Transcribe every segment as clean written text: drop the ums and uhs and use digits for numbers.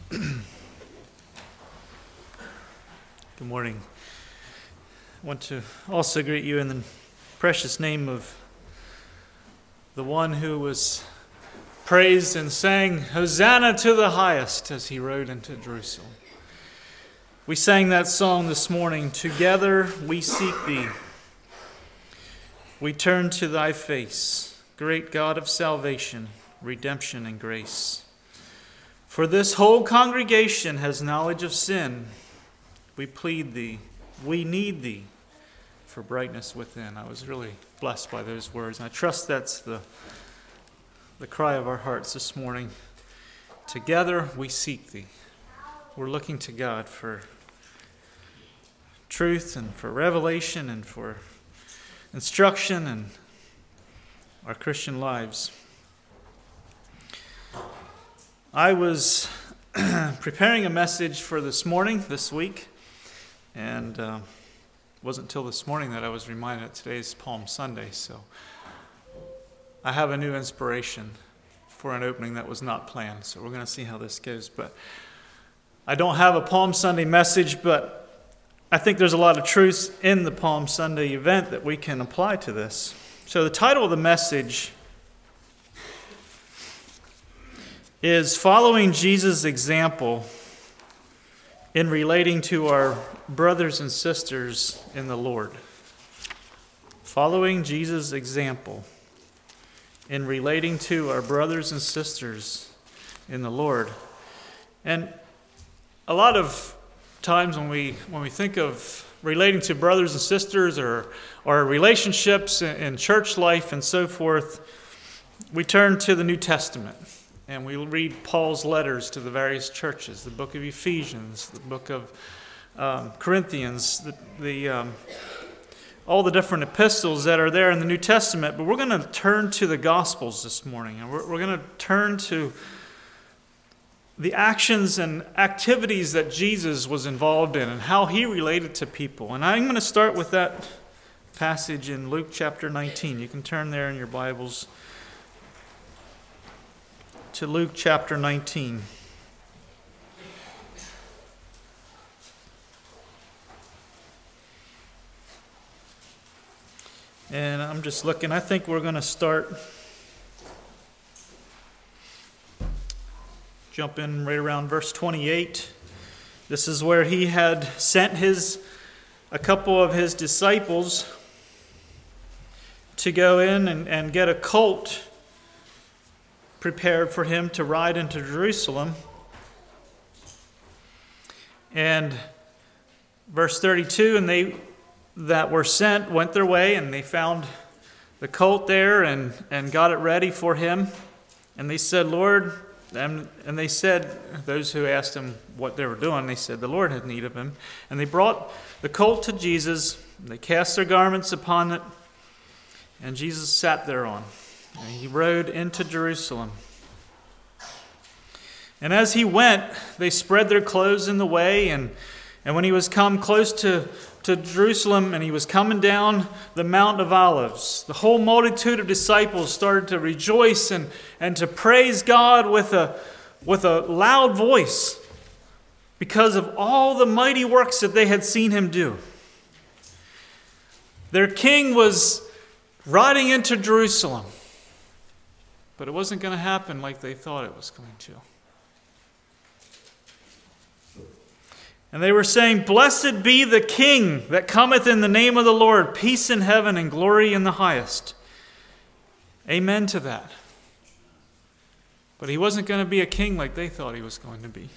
Good morning. I want to also greet you in the precious name of the one who was praised and sang, "Hosanna to the highest," as he rode into Jerusalem. We sang that song this morning, "Together we seek thee. We turn to thy face, great God of salvation, redemption, and grace. For this whole congregation has knowledge of sin. We plead thee, we need thee for brightness within." I was really blessed by those words, and I trust that's the cry of our hearts this morning. Together we seek thee. We're looking to God for truth and for revelation and for instruction in our Christian lives. I was preparing a message for this week, and it wasn't until this morning that I was reminded that today's Palm Sunday, so I have a new inspiration for an opening that was not planned, so we're going to see how this goes. But I don't have a Palm Sunday message, but I think there's a lot of truths in the Palm Sunday event that we can apply to this. So the title of the message is "Following Jesus' Example in Relating to Our Brothers and Sisters in the Lord." Following Jesus' example in relating to our brothers and sisters in the Lord. And a lot of times when we think of relating to brothers and sisters or relationships in church life and so forth, we turn to the New Testament. And we read Paul's letters to the various churches, the book of Ephesians, the book of Corinthians, all the different epistles that are there in the New Testament. But we're going to turn to the Gospels this morning, and we're going to turn to the actions and activities that Jesus was involved in and how he related to people. And I'm going to start with that passage in Luke chapter 19. You can turn there in your Bibles to Luke chapter 19. And I'm just looking, I think we're going to jump in right around verse 28. This is where he had sent a couple of his disciples to go in and get a colt prepared for him to ride into Jerusalem. And verse 32, and they that were sent went their way, and they found the colt there and got it ready for him. And they said, "Lord," and they said, those who asked him what they were doing, they said, "The Lord had need of him." And they brought the colt to Jesus, and they cast their garments upon it, and Jesus sat thereon. And he rode into Jerusalem. And as he went, they spread their clothes in the way, and when he was come close to Jerusalem, and he was coming down the Mount of Olives, the whole multitude of disciples started to rejoice and to praise God with a loud voice because of all the mighty works that they had seen him do. Their king was riding into Jerusalem, but it wasn't going to happen like they thought it was going to. And they were saying, "Blessed be the King that cometh in the name of the Lord, peace in heaven and glory in the highest." Amen to that. But he wasn't going to be a king like they thought he was going to be.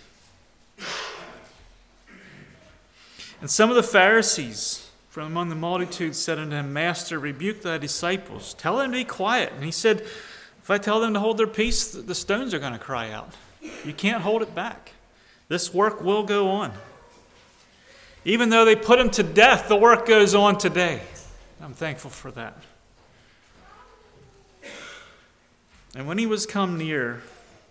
And some of the Pharisees from among the multitude said unto him, "Master, rebuke thy disciples. Tell them to be quiet." And he said, "If I tell them to hold their peace, the stones are going to cry out. You can't hold it back. This work will go on. Even though they put him to death, the work goes on today." I'm thankful for that. And when he was come near,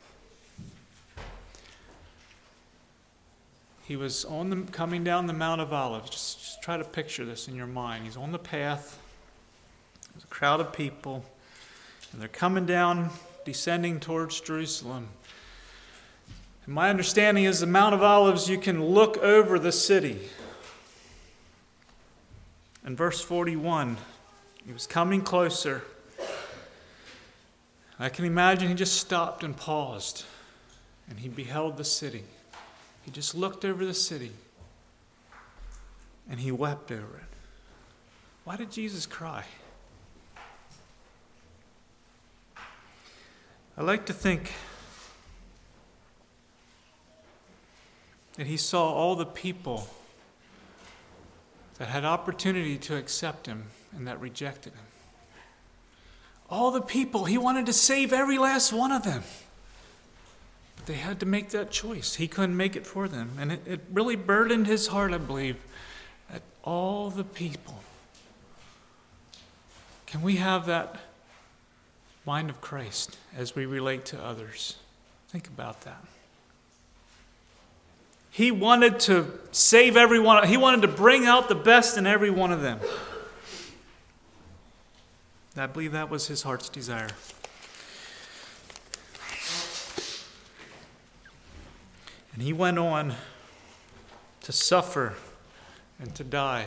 he was coming down the Mount of Olives. Just try to picture this in your mind. He's on the path. There's a crowd of people, and they're coming down, descending towards Jerusalem. And my understanding is the Mount of Olives, you can look over the city. In verse 41, he was coming closer. I can imagine he just stopped and paused, and he beheld the city. He just looked over the city, and he wept over it. Why did Jesus cry? I like to think that he saw all the people that had opportunity to accept him and that rejected him. All the people, he wanted to save every last one of them. But they had to make that choice. He couldn't make it for them. And it really burdened his heart, I believe, at all the people. Can we have that mind of Christ as we relate to others? Think about that. He wanted to save everyone. He wanted to bring out the best in every one of them. I believe that was his heart's desire. And he went on to suffer and to die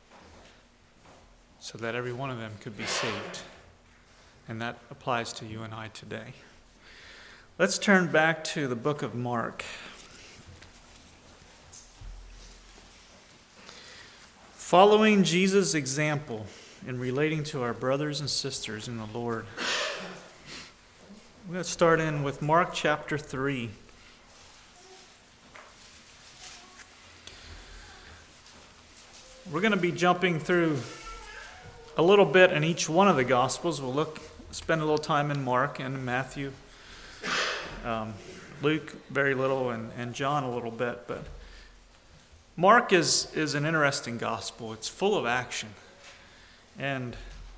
so that every one of them could be saved. And that applies to you and I today. Let's turn back to the book of Mark. Following Jesus' example in relating to our brothers and sisters in the Lord, we're going to start in with Mark chapter 3. We're going to be jumping through a little bit in each one of the Gospels. We'll spend a little time in Mark and Matthew, Luke very little, and John a little bit. But Mark is an interesting gospel. It's full of action. And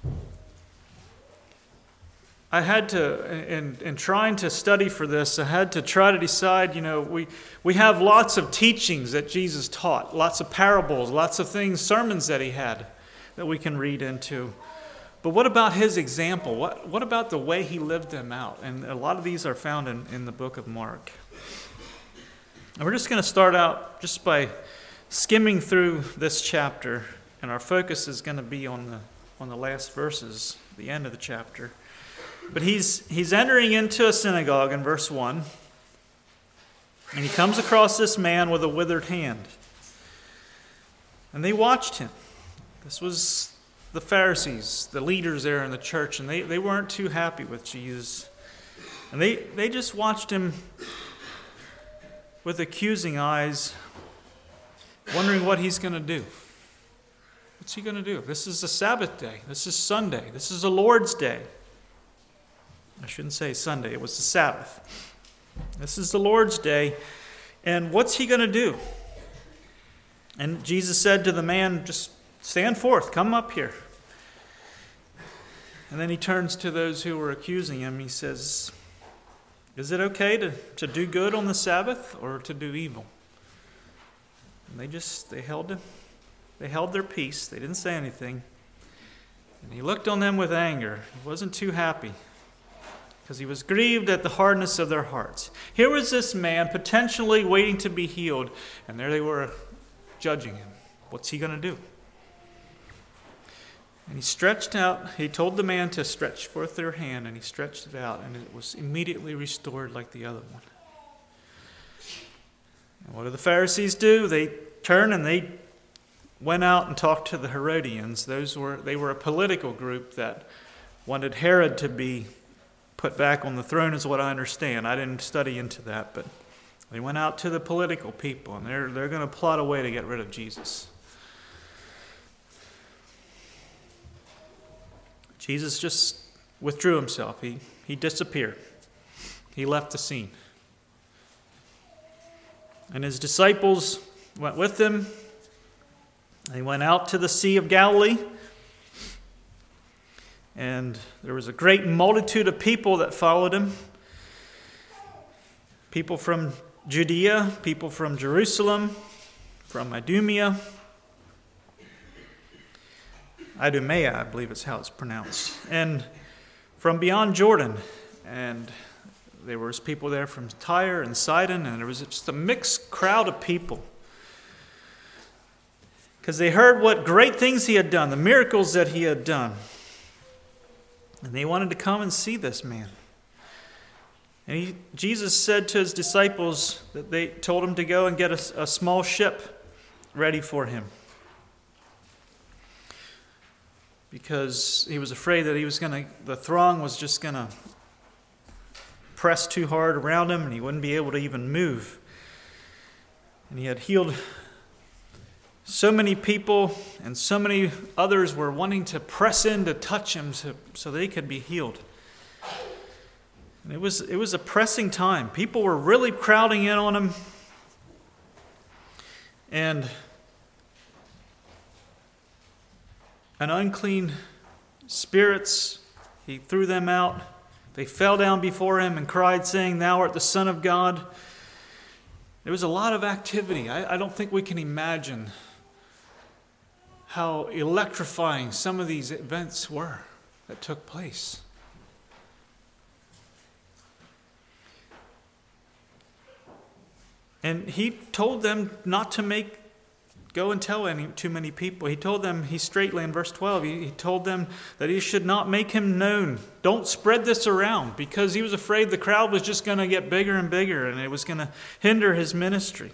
I had to, in trying to study for this, I had to try to decide, we have lots of teachings that Jesus taught, lots of parables, lots of things, sermons that he had that we can read into. But what about his example? What about the way he lived them out? And a lot of these are found in the book of Mark. And we're just going to start out just by skimming through this chapter, and our focus is going to be on the last verses, the end of the chapter. But he's entering into a synagogue in verse 1, and he comes across this man with a withered hand. And they watched him. This was the Pharisees, the leaders there in the church, and they weren't too happy with Jesus. And they just watched him with accusing eyes, wondering what he's going to do. What's he going to do? This is the Sabbath day. This is Sunday. This is the Lord's day. I shouldn't say Sunday. It was the Sabbath. This is the Lord's day. And what's he going to do? And Jesus said to the man, just stand forth. Come up here. And then he turns to those who were accusing him. He says, is it okay to do good on the Sabbath or to do evil? And they held him. They held their peace. They didn't say anything. And he looked on them with anger. He wasn't too happy because he was grieved at the hardness of their hearts. Here was this man potentially waiting to be healed, and there they were judging him. What's he going to do? And he stretched out. He told the man to stretch forth their hand, and he stretched it out, and it was immediately restored like the other one. And what do the Pharisees do? They turn and they went out and talked to the Herodians. They were a political group that wanted Herod to be put back on the throne, is what I understand. I didn't study into that, but they went out to the political people, and they're going to plot a way to get rid of Jesus. Jesus just withdrew himself. He disappeared. He left the scene. And his disciples went with him. They went out to the Sea of Galilee. And there was a great multitude of people that followed him. People from Judea, people from Jerusalem, from Idumea, I believe is how it's pronounced, and from beyond Jordan. And There was people there from Tyre and Sidon, and there was just a mixed crowd of people. Because they heard what great things he had done, the miracles that he had done. And they wanted to come and see this man. And Jesus said to his disciples that they told him to go and get a small ship ready for him. Because he was afraid that the throng was just going to press too hard around him and he wouldn't be able to even move. And he had healed so many people, and so many others were wanting to press in to touch him so they could be healed. And it was a pressing time. People were really crowding in on him. And an unclean spirits, he threw them out. They fell down before him and cried, saying, "Thou art the Son of God." There was a lot of activity. I don't think we can imagine how electrifying some of these events were that took place. And he told them not to go and tell too many people. He told them, straightly in verse 12, he told them that he should not make him known. Don't spread this around, because he was afraid the crowd was just going to get bigger and bigger and it was going to hinder his ministry.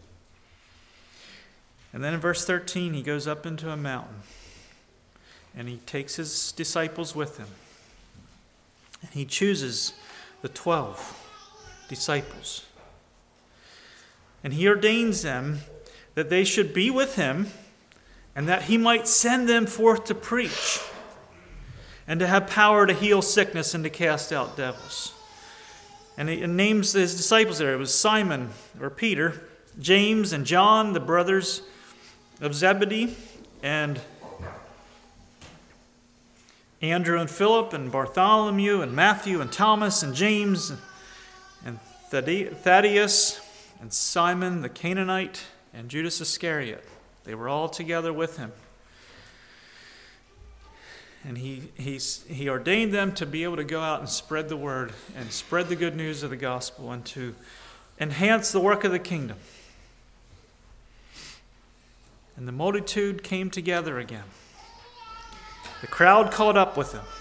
And then in verse 13, he goes up into a mountain and he takes his disciples with him. And he chooses the 12 disciples. And he ordains them that they should be with him and that he might send them forth to preach and to have power to heal sickness and to cast out devils. And he names his disciples there. It was Simon, or Peter, James and John, the brothers of Zebedee, and Andrew and Philip and Bartholomew and Matthew and Thomas and James and Thaddeus and Simon the Canaanite and Judas Iscariot. They were all together with him. And he ordained them to be able to go out and spread the word and spread the good news of the gospel and to enhance the work of the kingdom. And the multitude came together again. The crowd caught up with them.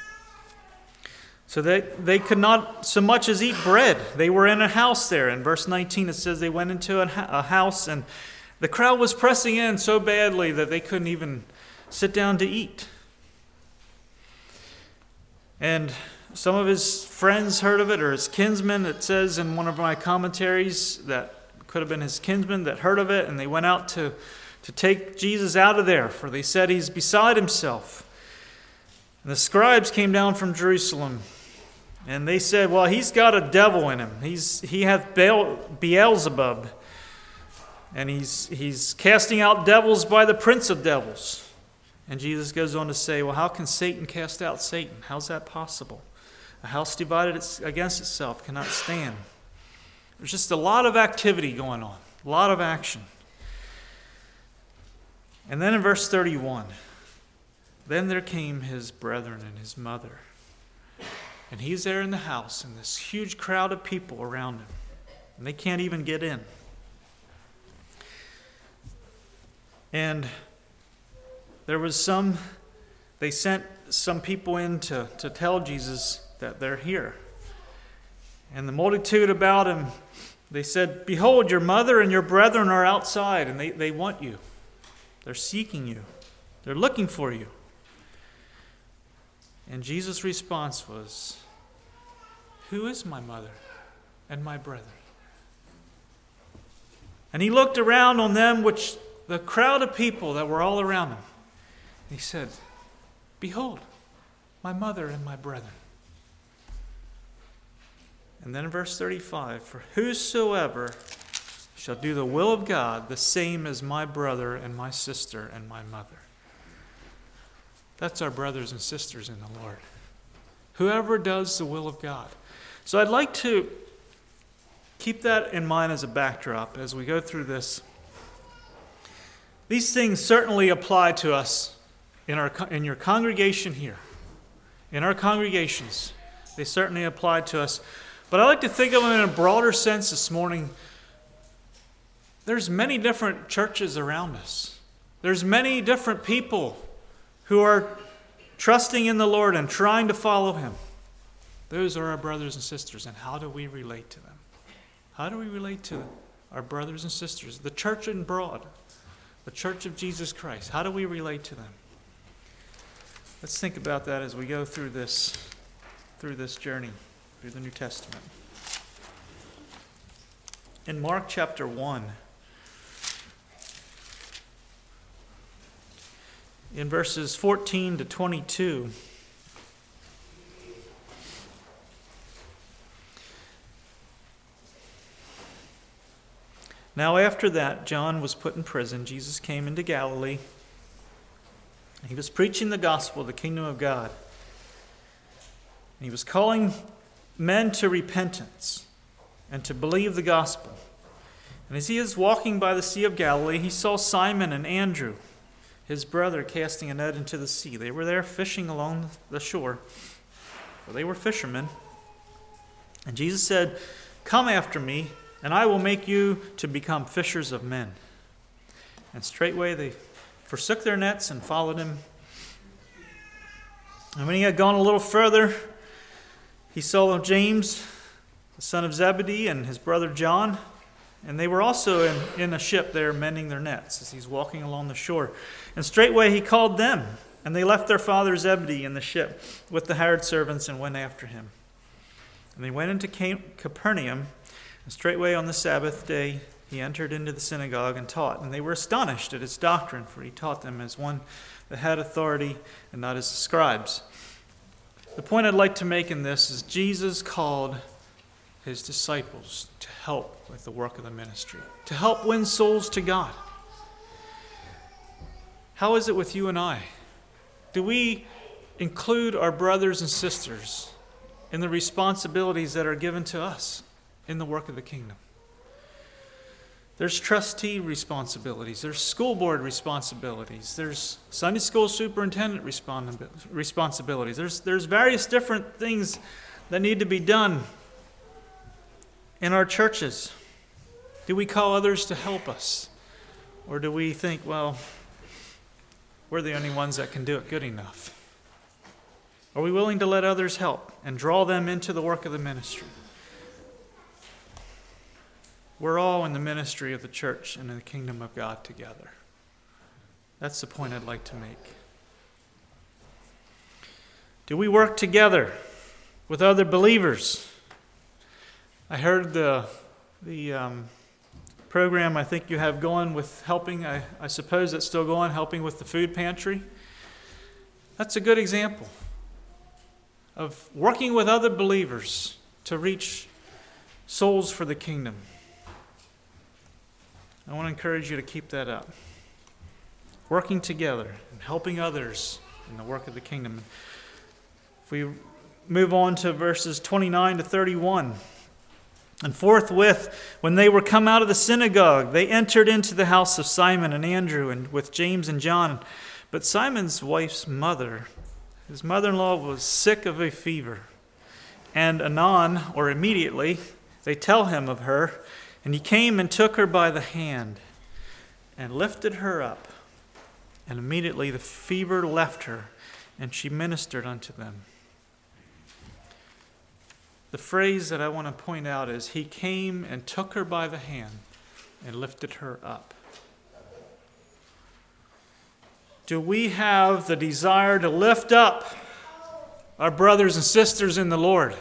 So they could not so much as eat bread. They were in a house there. In verse 19 it says they went into a house, and the crowd was pressing in so badly that they couldn't even sit down to eat. And some of his friends heard of it, or his kinsmen. It says in one of my commentaries that could have been his kinsmen that heard of it, and they went out to take Jesus out of there, for they said he's beside himself. And the scribes came down from Jerusalem, and they said, well, he's got a devil in him. He hath Beelzebub, and he's casting out devils by the prince of devils. And Jesus goes on to say, well, how can Satan cast out Satan? How's that possible? A house divided against itself cannot stand. There's just a lot of activity going on, a lot of action. And then in verse 31, then there came his brethren and his mother. And he's there in the house, and this huge crowd of people around him. And they can't even get in. And there was they sent some people in to tell Jesus that they're here. And the multitude about him, they said, behold, your mother and your brethren are outside, and they want you. They're seeking you. They're looking for you. And Jesus' response was, who is my mother and my brethren? And he looked around on them, the crowd of people that were all around him. And he said, behold, my mother and my brethren. And then in verse 35, for whosoever shall do the will of God, the same as my brother and my sister and my mother. That's our brothers and sisters in the Lord. Whoever does the will of God. So I'd like to keep that in mind as a backdrop as we go through this. These things certainly apply to us in your congregation here. In our congregations, they certainly apply to us. But I like to think of them in a broader sense this morning. There's many different churches around us. There's many different people who are trusting in the Lord and trying to follow Him. Those are our brothers and sisters. And how do we relate to them? How do we relate to our brothers and sisters? The church in broad, the church of Jesus Christ. How do we relate to them? Let's think about that as we go through this journey, through the New Testament. In Mark chapter 1, in verses 14 to 22, now after that, John was put in prison. Jesus came into Galilee. He was preaching the gospel of the kingdom of God. And he was calling men to repentance and to believe the gospel. And as he was walking by the Sea of Galilee, he saw Simon and Andrew, his brother, casting a net into the sea. They were there fishing along the shore, for they were fishermen. And Jesus said, "Come after me, and I will make you to become fishers of men." And straightway they forsook their nets and followed him. And when he had gone a little further, he saw James, the son of Zebedee, and his brother John. And they were also in a ship there mending their nets as he's walking along the shore. And straightway he called them, and they left their father Zebedee in the ship with the hired servants and went after him. And they went into Capernaum, and straightway on the Sabbath day he entered into the synagogue and taught. And they were astonished at his doctrine, for he taught them as one that had authority and not as the scribes. The point I'd like to make in this is Jesus called his disciples to help with the work of the ministry, to help win souls to God. How is it with you and I? Do we include our brothers and sisters in the responsibilities that are given to us in the work of the kingdom? There's trustee responsibilities. There's school board responsibilities. There's Sunday school superintendent responsibilities. There's various different things that need to be done in our churches. Do we call others to help us? Or do we think, well, we're the only ones that can do it good enough? Are we willing to let others help and draw them into the work of the ministry? We're all in the ministry of the church and in the kingdom of God together. That's the point I'd like to make. Do we work together with other believers? I heard the program I think you have going with helping, I suppose that's still going, helping with the food pantry. That's a good example of working with other believers to reach souls for the kingdom. I want to encourage you to keep that up. Working together and helping others in the work of the kingdom. If we move on to verses 29 to 31. And forthwith, when they were come out of the synagogue, they entered into the house of Simon and Andrew and with James and John. But Simon's wife's mother, his mother-in-law, was sick of a fever. And anon, or immediately, they tell him of her. And he came and took her by the hand and lifted her up. And immediately the fever left her, and she ministered unto them. The phrase that I want to point out is, he came and took her by the hand and lifted her up. Do we have the desire to lift up our brothers and sisters in the Lord?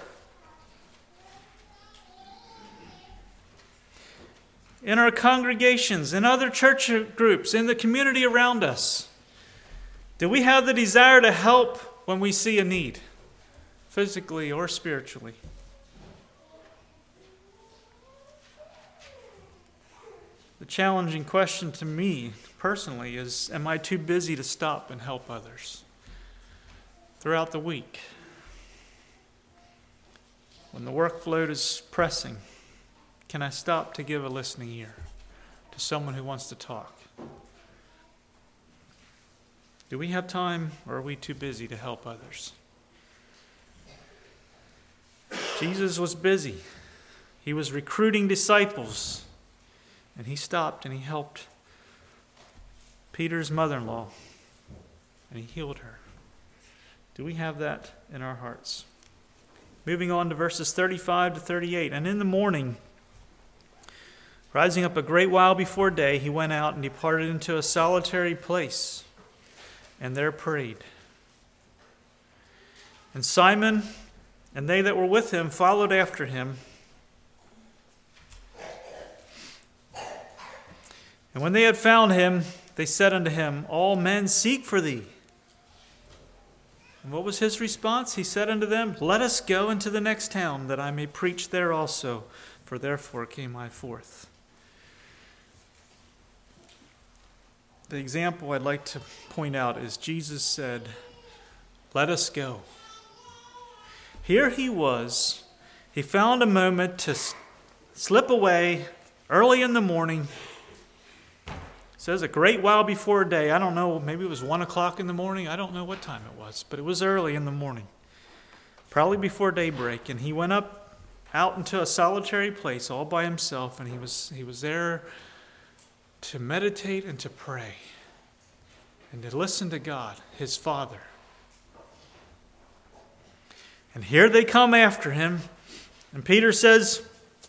In our congregations, in other church groups, in the community around us, do we have the desire to help when we see a need, physically or spiritually? The challenging question to me personally is, am I too busy to stop and help others throughout the week? When the workload is pressing, can I stop to give a listening ear to someone who wants to talk? Do we have time, or are we too busy to help others? Jesus was busy. He was recruiting disciples. And he stopped and he helped Peter's mother-in-law. And he healed her. Do we have that in our hearts? Moving on to verses 35 to 38. And in the morning, rising up a great while before day, he went out and departed into a solitary place, and there prayed. And Simon and they that were with him followed after him. And when they had found him, they said unto him, All men seek for thee. And what was his response? He said unto them, Let us go into the next town, that I may preach there also, for therefore came I forth. The example I'd like to point out is Jesus said, Let us go. Here he was. He found a moment to slip away early in the morning. It says a great while before day. I don't know, maybe it was 1 o'clock in the morning. I don't know what time it was, but it was early in the morning. Probably before daybreak. And he went out into a solitary place all by himself, and he was there to meditate and to pray and to listen to God, his Father. And here they come after him, and Peter says,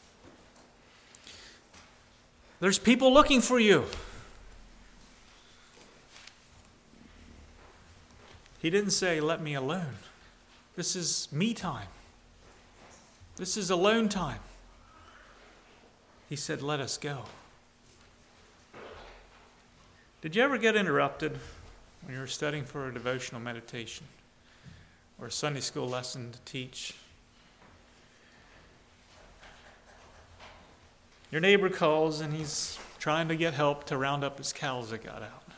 There's people looking for you. He didn't say, Let me alone. This is me time. This is alone time. He said, Let us go. Did you ever get interrupted when you were studying for a devotional meditation or a Sunday school lesson to teach? Your neighbor calls and he's trying to get help to round up his cows that got out.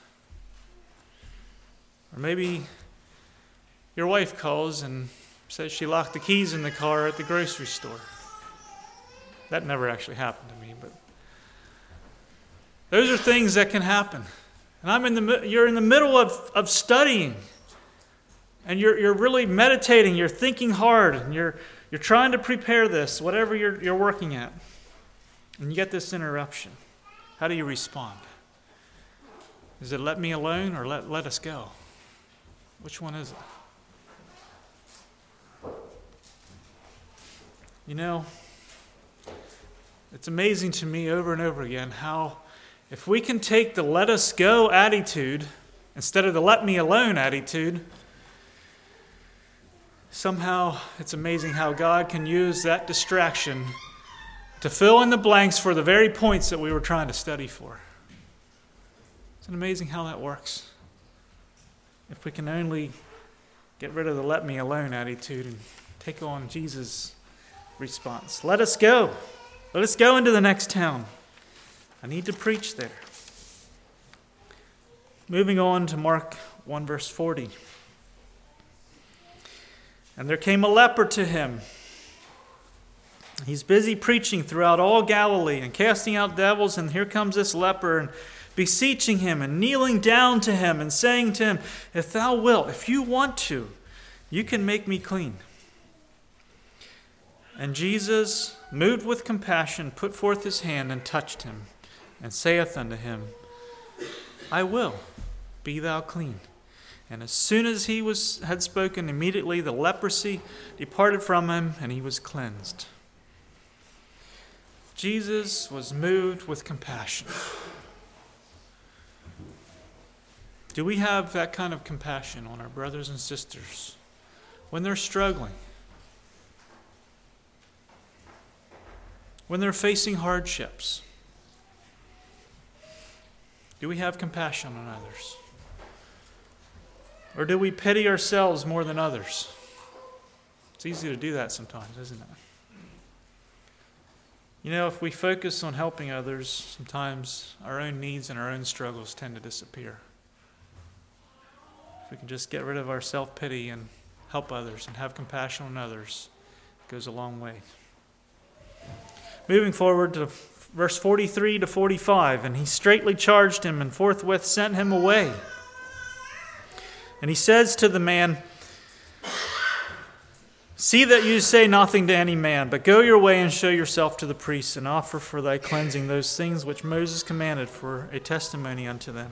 Or maybe your wife calls and says she locked the keys in the car at the grocery store. That never actually happened to me, but those are things that can happen. And you're in the middle of studying, and you're really meditating. You're thinking hard, and you're trying to prepare this, whatever you're working at, and you get this interruption. How do you respond? Is it let me alone or let us go? Which one is it? You know, it's amazing to me over and over again how if we can take the let us go attitude instead of the let me alone attitude, somehow it's amazing how God can use that distraction to fill in the blanks for the very points that we were trying to study for. Isn't it amazing how that works? If we can only get rid of the let me alone attitude and take on Jesus' response. Let us go. Let us go into the next town. I need to preach there. Moving on to Mark 1 verse 40. And there came a leper to him. He's busy preaching throughout all Galilee and casting out devils, and here comes this leper and beseeching him and kneeling down to him and saying to him, If thou wilt, if you want to, you can make me clean. And Jesus, moved with compassion, put forth his hand and touched him, and saith unto him, I will, be thou clean. And as soon as he had spoken, immediately the leprosy departed from him, and he was cleansed. Jesus was moved with compassion. Do we have that kind of compassion on our brothers and sisters when they're struggling? When they're facing hardships? Do we have compassion on others? Or do we pity ourselves more than others? It's easy to do that sometimes, isn't it? You know, if we focus on helping others, sometimes our own needs and our own struggles tend to disappear. If we can just get rid of our self-pity and help others and have compassion on others, it goes a long way. Moving forward to verse 43 to 45, and he straitly charged him and forthwith sent him away. And he says to the man, See that you say nothing to any man, but go your way and show yourself to the priests, and offer for thy cleansing those things which Moses commanded for a testimony unto them.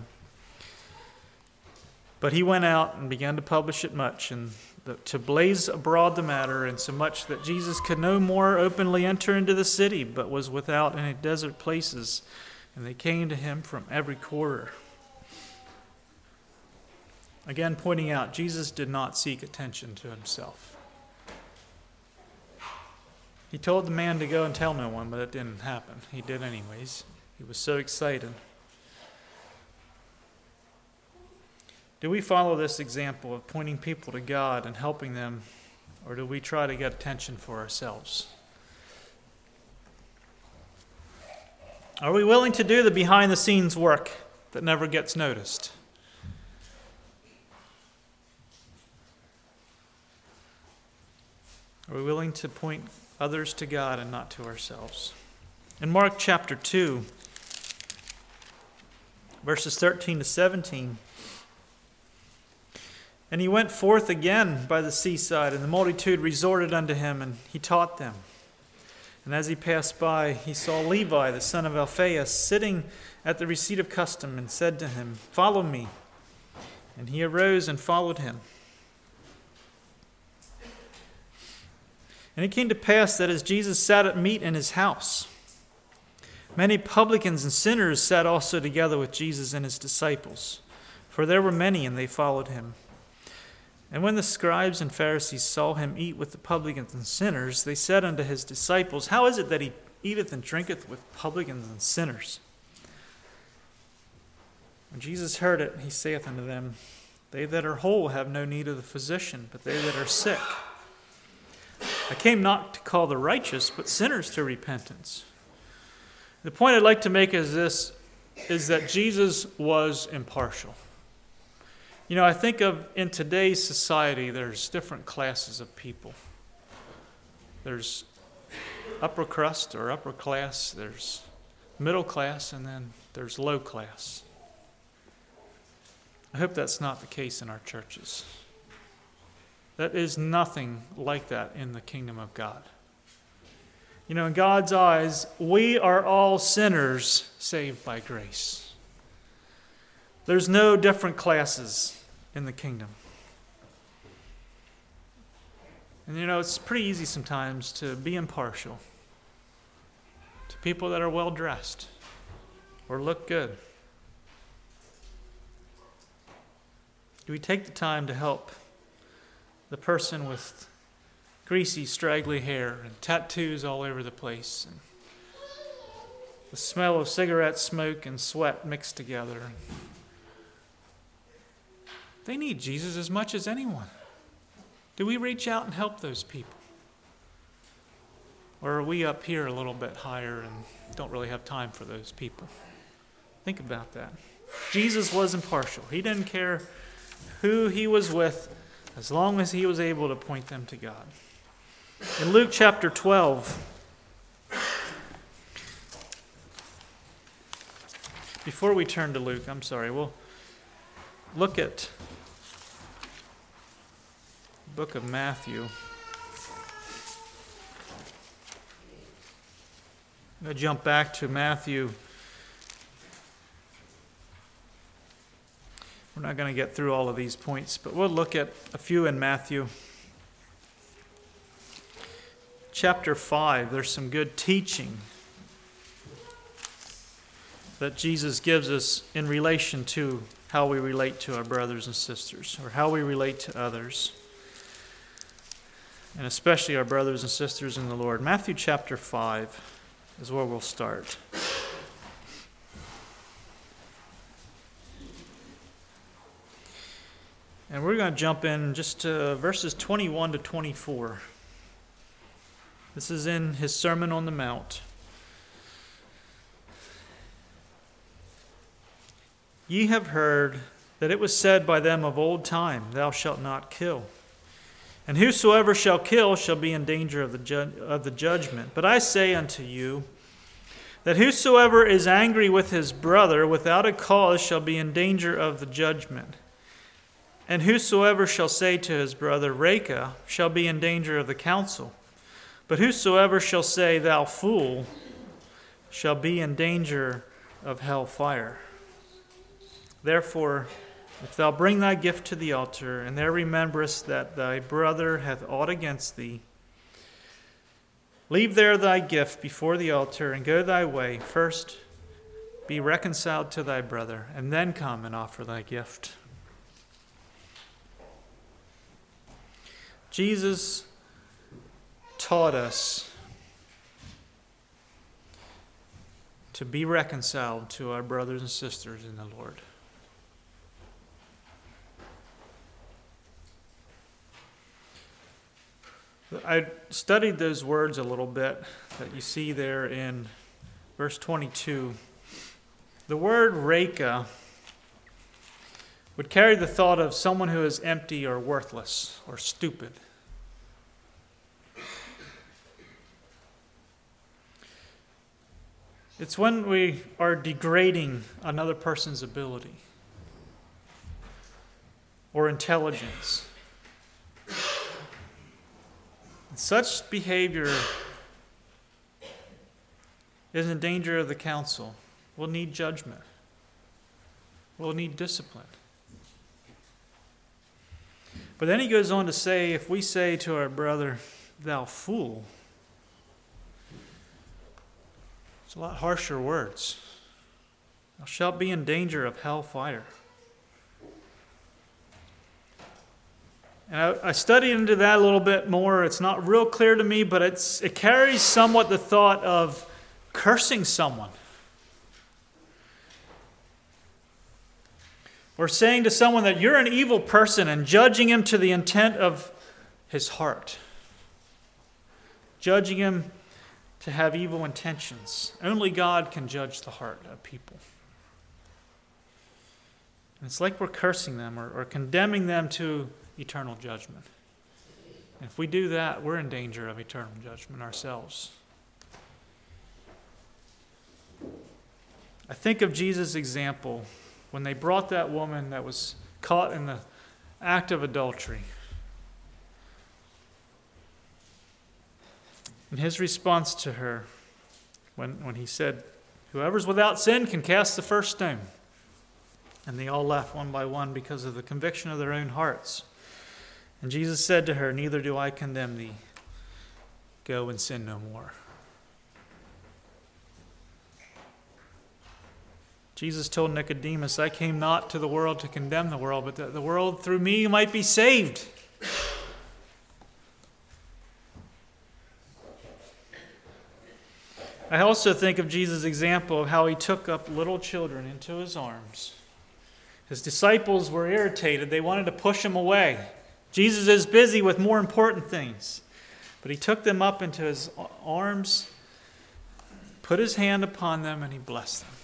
But he went out and began to publish it much, and to blaze abroad the matter, insomuch that Jesus could no more openly enter into the city, but was without in desert places, and they came to him from every quarter. Again, pointing out, Jesus did not seek attention to himself. He told the man to go and tell no one, but it didn't happen. He did anyways. He was so excited. Do we follow this example of pointing people to God and helping them, or do we try to get attention for ourselves? Are we willing to do the behind-the-scenes work that never gets noticed? Are we willing to point others to God and not to ourselves? In Mark chapter 2, verses 13 to 17, and he went forth again by the seaside, and the multitude resorted unto him, and he taught them. And as he passed by, he saw Levi, the son of Alphaeus, sitting at the receipt of custom, and said to him, Follow me. And he arose and followed him. And it came to pass that as Jesus sat at meat in his house, many publicans and sinners sat also together with Jesus and his disciples, for there were many, and they followed him. And when the scribes and Pharisees saw him eat with the publicans and sinners, they said unto his disciples, How is it that he eateth and drinketh with publicans and sinners? When Jesus heard it, he saith unto them, They that are whole have no need of the physician, but they that are sick. I came not to call the righteous, but sinners to repentance. The point I'd like to make is this, is that Jesus was impartial. You know, I think of in today's society, there's different classes of people. There's upper crust or upper class, there's middle class, and then there's low class. I hope that's not the case in our churches. That is nothing like that in the kingdom of God. You know, in God's eyes, we are all sinners saved by grace. There's no different classes in the kingdom. And you know, it's pretty easy sometimes to be impartial to people that are well dressed or look good. Do we take the time to help the person with greasy, straggly hair and tattoos all over the place, and the smell of cigarette smoke and sweat mixed together? They need Jesus as much as anyone. Do we reach out and help those people? Or are we up here a little bit higher and don't really have time for those people? Think about that. Jesus was impartial. He didn't care who he was with as long as he was able to point them to God. In Luke chapter 12, before we turn to Luke, we'll look at the book of Matthew. I'm going to jump back to Matthew. We're not going to get through all of these points, but we'll look at a few in Matthew. Chapter 5, there's some good teaching that Jesus gives us in relation to how we relate to our brothers and sisters, or how we relate to others, and especially our brothers and sisters in the Lord. Matthew chapter 5 is where we'll start. And we're going to jump in just to verses 21 to 24. This is in his Sermon on the Mount. Ye have heard that it was said by them of old time, Thou shalt not kill. And whosoever shall kill shall be in danger of the judgment. But I say unto you, that whosoever is angry with his brother without a cause shall be in danger of the judgment. And whosoever shall say to his brother, Raca, shall be in danger of the council. But whosoever shall say, Thou fool, shall be in danger of hell fire. Therefore, if thou bring thy gift to the altar, and there rememberest that thy brother hath aught against thee, leave there thy gift before the altar, and go thy way. First be reconciled to thy brother, and then come and offer thy gift. Jesus taught us to be reconciled to our brothers and sisters in the Lord. I studied those words a little bit that you see there in verse 22. The word Raca would carry the thought of someone who is empty or worthless or stupid. It's when we are degrading another person's ability or intelligence. Such behavior is in danger of the council. We'll need judgment. We'll need discipline. But then he goes on to say, if we say to our brother, Thou fool, it's a lot harsher words. Thou shalt be in danger of hell fire. And I studied into that a little bit more. It's not real clear to me, but it carries somewhat the thought of cursing someone. Or saying to someone that you're an evil person and judging him to the intent of his heart. Judging him to have evil intentions. Only God can judge the heart of people. And it's like we're cursing them or condemning them to eternal judgment. And if we do that, we're in danger of eternal judgment ourselves. I think of Jesus' example when they brought that woman that was caught in the act of adultery. And his response to her, when he said, Whoever's without sin can cast the first stone. And they all left one by one because of the conviction of their own hearts. And Jesus said to her, Neither do I condemn thee. Go and sin no more. Jesus told Nicodemus, I came not to the world to condemn the world, but that the world through me might be saved. I also think of Jesus' example of how he took up little children into his arms. His disciples were irritated. They wanted to push him away. Jesus is busy with more important things. But he took them up into his arms, put his hand upon them, and he blessed them.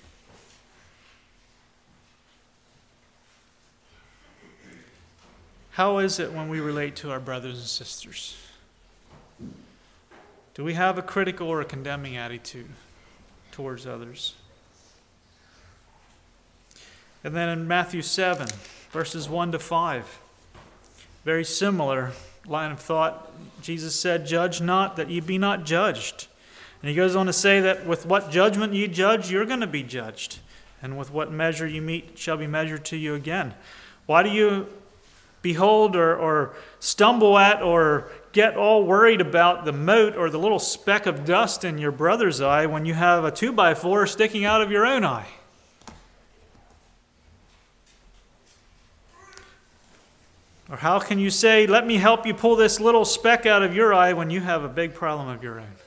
How is it when we relate to our brothers and sisters? Do we have a critical or a condemning attitude towards others? And then in Matthew 7, verses 1 to 5, very similar line of thought. Jesus said, Judge not, that ye be not judged. And he goes on to say that with what judgment ye judge, you're going to be judged. And with what measure you meet shall be measured to you again. Why do you behold or stumble at or get all worried about the mote or the little speck of dust in your brother's eye when you have a 2x4 sticking out of your own eye? Or how can you say, let me help you pull this little speck out of your eye when you have a big problem of your own?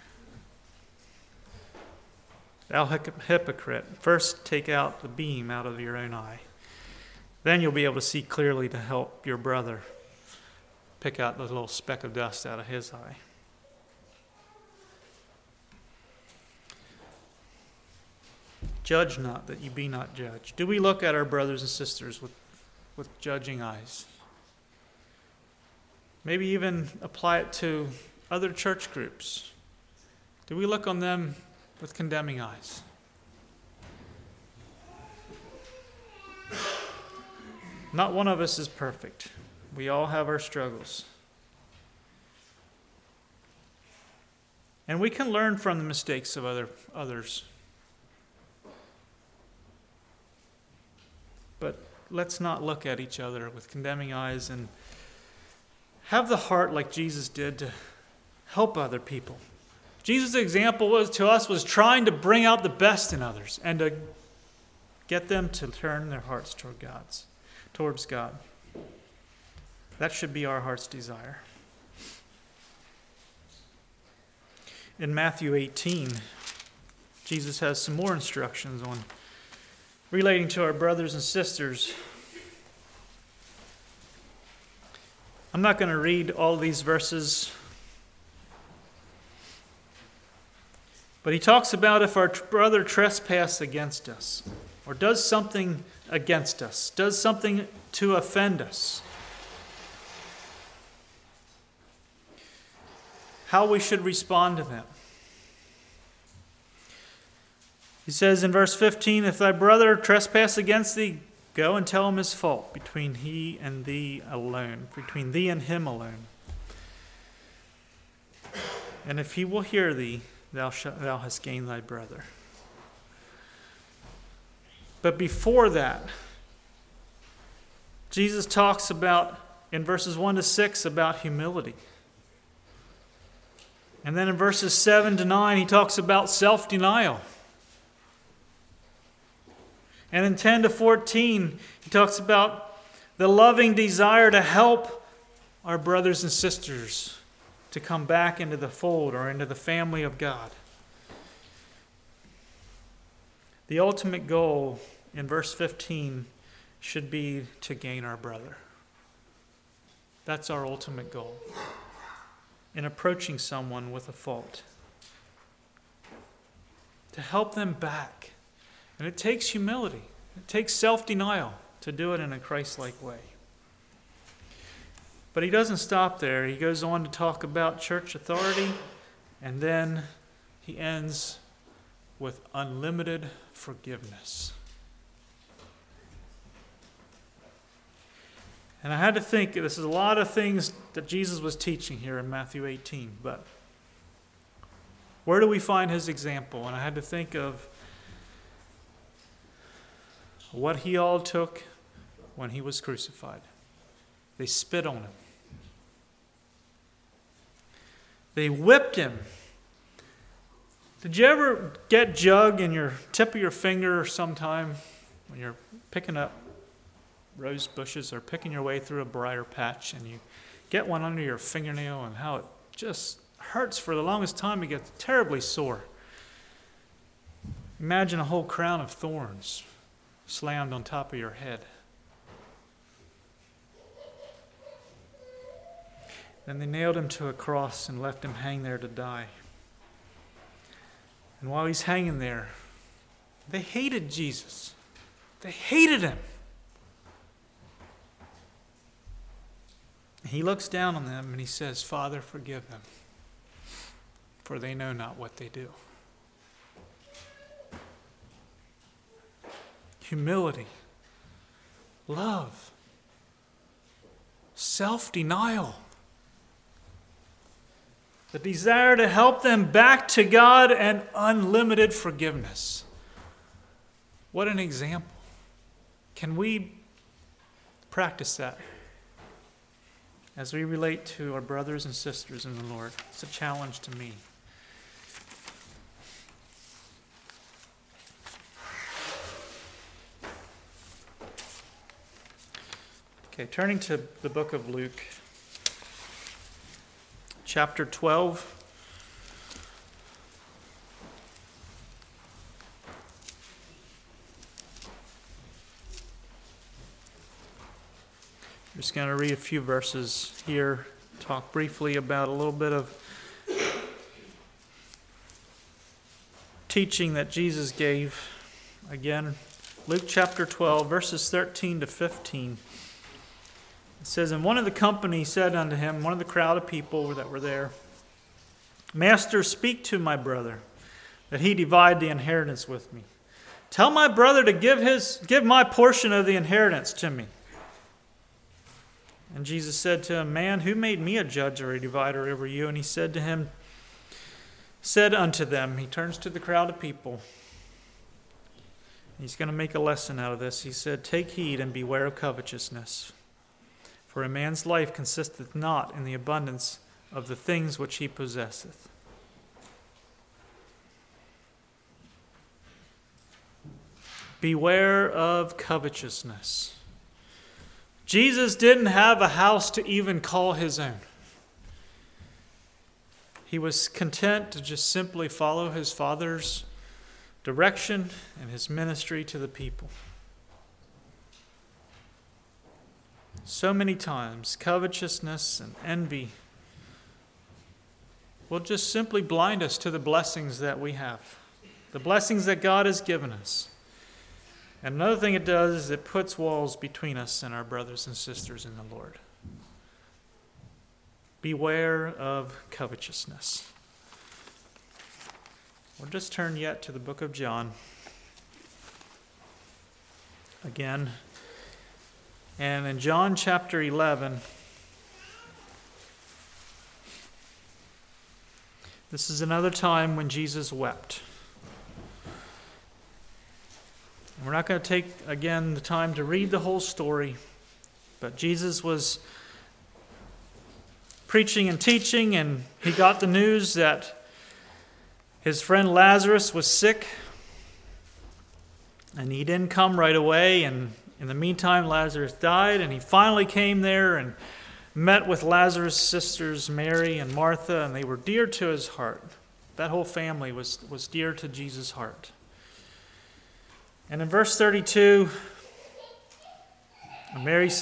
Thou hypocrite, first take out the beam out of your own eye. Then you'll be able to see clearly to help your brother pick out the little speck of dust out of his eye. Judge not, that ye be not judged. Do we look at our brothers and sisters with judging eyes? Maybe even apply it to other church groups. Do we look on them with condemning eyes? Not one of us is perfect. We all have our struggles. And we can learn from the mistakes of others. But let's not look at each other with condemning eyes and have the heart like Jesus did to help other people. Jesus' example to us was trying to bring out the best in others and to get them to turn their hearts towards God. That should be our heart's desire. In Matthew 18, Jesus has some more instructions on relating to our brothers and sisters. I'm not going to read all these verses, but he talks about if our brother trespasses against us, or does something against us, does something to offend us, how we should respond to them. He says in verse 15, if thy brother trespass against thee, go and tell him his fault between he and thee alone, between thee and him alone. And if he will hear thee, thou hast gained thy brother. But before that, Jesus talks about, in verses 1 to 6, about humility. And then in verses 7 to 9, he talks about self-denial. And in 10 to 14, he talks about the loving desire to help our brothers and sisters to come back into the fold or into the family of God. The ultimate goal in verse 15 should be to gain our brother. That's our ultimate goal in approaching someone with a fault. To help them back. And it takes humility. It takes self-denial to do it in a Christ-like way. But he doesn't stop there. He goes on to talk about church authority, and then he ends with unlimited forgiveness. And I had to think, this is a lot of things that Jesus was teaching here in Matthew 18, but where do we find his example? And I had to think of what he all took when he was crucified. They spit on him. They whipped him. Did you ever get jug in your tip of your finger sometime when you're picking up rose bushes or picking your way through a briar patch and you get one under your fingernail and how it just hurts for the longest time? It gets terribly sore. Imagine a whole crown of thorns slammed on top of your head. Then they nailed him to a cross and left him hang there to die. And while he's hanging there, they hated Jesus. They hated him. He looks down on them and he says, Father, forgive them, for they know not what they do. Humility, love, self-denial, the desire to help them back to God, and unlimited forgiveness. What an example. Can we practice that as we relate to our brothers and sisters in the Lord? It's a challenge to me. Okay, turning to the book of Luke, chapter 12. I'm just going to read a few verses here, talk briefly about a little bit of teaching that Jesus gave. Again, Luke chapter 12, verses 13 to 15. It says, And one of the company said unto him, one of the crowd of people that were there, Master, speak to my brother, that he divide the inheritance with me. Tell my brother to give my portion of the inheritance to me. And Jesus said to him, Man, who made me a judge or a divider over you? And he said unto them, he turns to the crowd of people. He's going to make a lesson out of this. He said, Take heed and beware of covetousness. For a man's life consisteth not in the abundance of the things which he possesseth. Beware of covetousness. Jesus didn't have a house to even call his own. He was content to just simply follow his Father's direction and his ministry to the people. So many times, covetousness and envy will just simply blind us to the blessings that we have, the blessings that God has given us. And another thing it does is it puts walls between us and our brothers and sisters in the Lord. Beware of covetousness. We'll just turn yet to the book of John again. And in John chapter 11, this is another time when Jesus wept. We're not going to take, again, the time to read the whole story, but Jesus was preaching and teaching, and he got the news that his friend Lazarus was sick, and he didn't come right away, and in the meantime, Lazarus died, and he finally came there and met with Lazarus' sisters, Mary and Martha, and they were dear to his heart. That whole family was dear to Jesus' heart. And in verse 32, Mary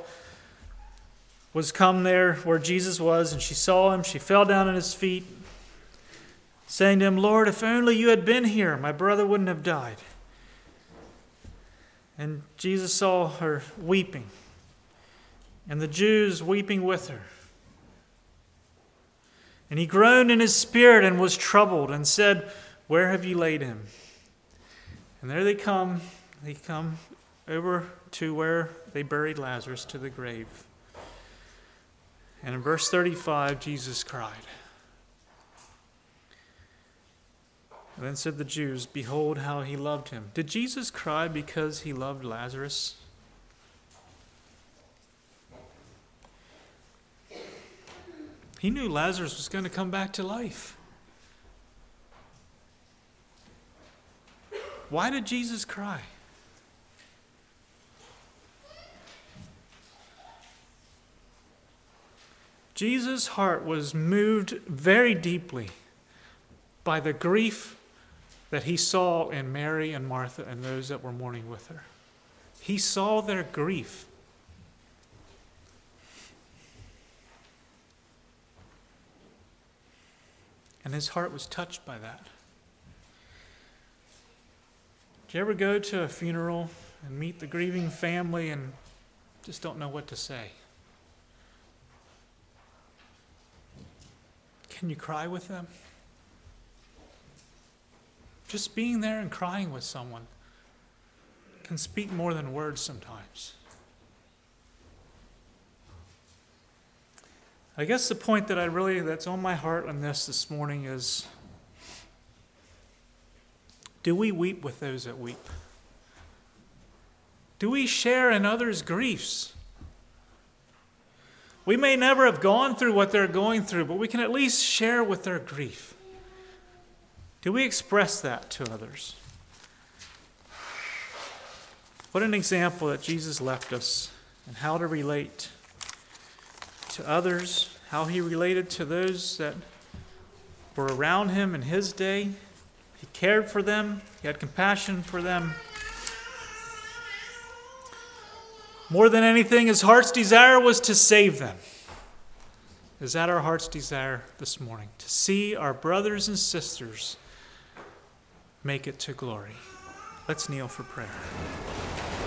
was come there where Jesus was, and she saw him. She fell down at his feet, saying to him, Lord, if only you had been here, my brother wouldn't have died. And Jesus saw her weeping, and the Jews weeping with her. And he groaned in his spirit and was troubled, and said, Where have you laid him? And there they come over to where they buried Lazarus, to the grave. And in verse 35, Jesus cried. And then said the Jews, Behold how he loved him. Did Jesus cry because he loved Lazarus? He knew Lazarus was going to come back to life. Why did Jesus cry? Jesus' heart was moved very deeply by the grief that he saw in Mary and Martha and those that were mourning with her. He saw their grief. And his heart was touched by that. Do you ever go to a funeral and meet the grieving family and just don't know what to say? Can you cry with them? Just being there and crying with someone can speak more than words sometimes. I guess the point that's on my heart on this morning is, do we weep with those that weep? Do we share in others' griefs? We may never have gone through what they're going through, but we can at least share with their grief. Do we express that to others? What an example that Jesus left us and how to relate to others, how he related to those that were around him in his day. He cared for them. He had compassion for them. More than anything, his heart's desire was to save them. Is that our heart's desire this morning? To see our brothers and sisters make it to glory. Let's kneel for prayer.